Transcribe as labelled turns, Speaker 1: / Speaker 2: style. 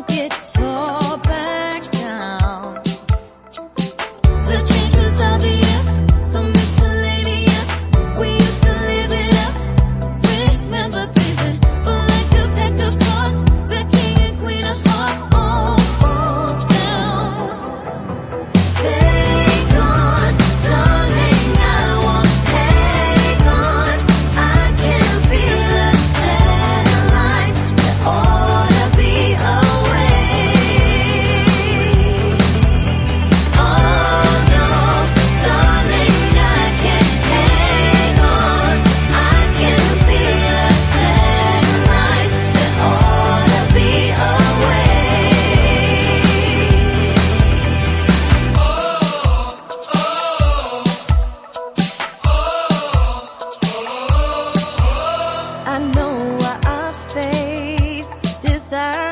Speaker 1: get tore back down. The change was obvious, so miscellaneous. We used to live it up. Remember, baby, but like a pack of cards, the king and queen of hearts all fall down. Stay gone, darling, I won't hang on. I can feel a satellite that ought to be away. Oh no, darling, I can't hang on. I can feel a satellite that ought to be away. I know what I face. This